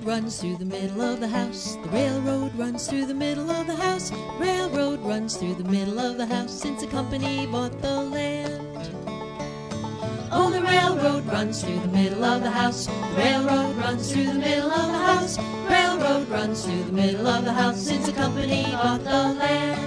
runs through the middle of the house. The railroad runs through the middle of the house. Railroad runs through the middle of the house since the company bought the land. Oh, the railroad runs through the middle of the house. The railroad runs through the middle of the house. Railroad runs through the middle of the house since the company bought the land.